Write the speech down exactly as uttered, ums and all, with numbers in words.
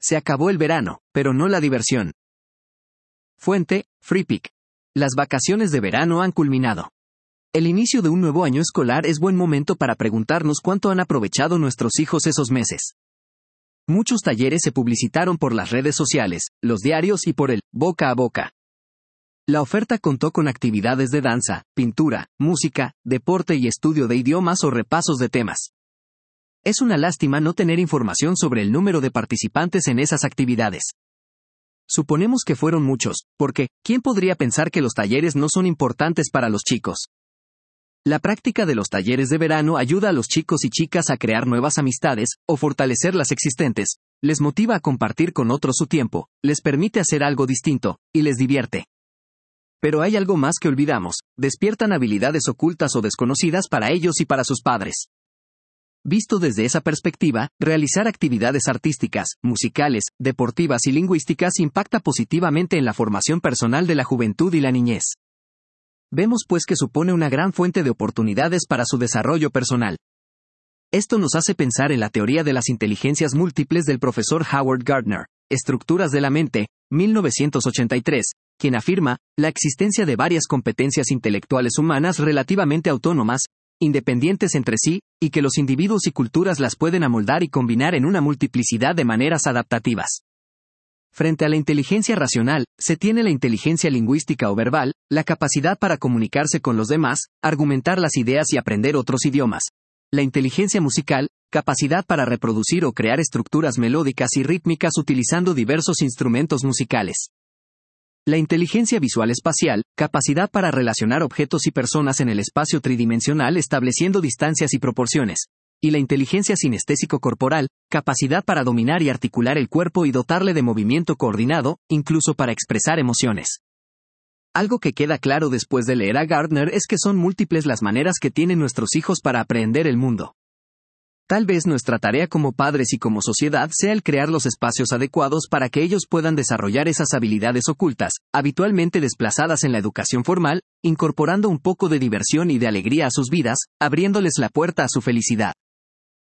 se acabó el verano, pero no la diversión. Fuente, Freepik. Las vacaciones de verano han culminado. El inicio de un nuevo año escolar es buen momento para preguntarnos cuánto han aprovechado nuestros hijos esos meses. Muchos talleres se publicitaron por las redes sociales, los diarios y por el boca a boca. La oferta contó con actividades de danza, pintura, música, deporte y estudio de idiomas o repasos de temas. Es una lástima no tener información sobre el número de participantes en esas actividades. Suponemos que fueron muchos, porque, ¿quién podría pensar que los talleres no son importantes para los chicos? La práctica de los talleres de verano ayuda a los chicos y chicas a crear nuevas amistades, o fortalecer las existentes, les motiva a compartir con otros su tiempo, les permite hacer algo distinto, y les divierte. Pero hay algo más que olvidamos, despiertan habilidades ocultas o desconocidas para ellos y para sus padres. Visto desde esa perspectiva, realizar actividades artísticas, musicales, deportivas y lingüísticas impacta positivamente en la formación personal de la juventud y la niñez. Vemos pues que supone una gran fuente de oportunidades para su desarrollo personal. Esto nos hace pensar en la teoría de las inteligencias múltiples del profesor Howard Gardner, Estructuras de la mente, mil novecientos ochenta y tres, quien afirma la existencia de varias competencias intelectuales humanas relativamente autónomas, independientes entre sí, y que los individuos y culturas las pueden amoldar y combinar en una multiplicidad de maneras adaptativas. Frente a la inteligencia racional, se tiene la inteligencia lingüística o verbal, la capacidad para comunicarse con los demás, argumentar las ideas y aprender otros idiomas. La inteligencia musical, capacidad para reproducir o crear estructuras melódicas y rítmicas utilizando diversos instrumentos musicales. La inteligencia visual espacial, capacidad para relacionar objetos y personas en el espacio tridimensional estableciendo distancias y proporciones. Y la inteligencia sinestésico-corporal, capacidad para dominar y articular el cuerpo y dotarle de movimiento coordinado, incluso para expresar emociones. Algo que queda claro después de leer a Gardner es que son múltiples las maneras que tienen nuestros hijos para aprender el mundo. Tal vez nuestra tarea como padres y como sociedad sea el crear los espacios adecuados para que ellos puedan desarrollar esas habilidades ocultas, habitualmente desplazadas en la educación formal, incorporando un poco de diversión y de alegría a sus vidas, abriéndoles la puerta a su felicidad.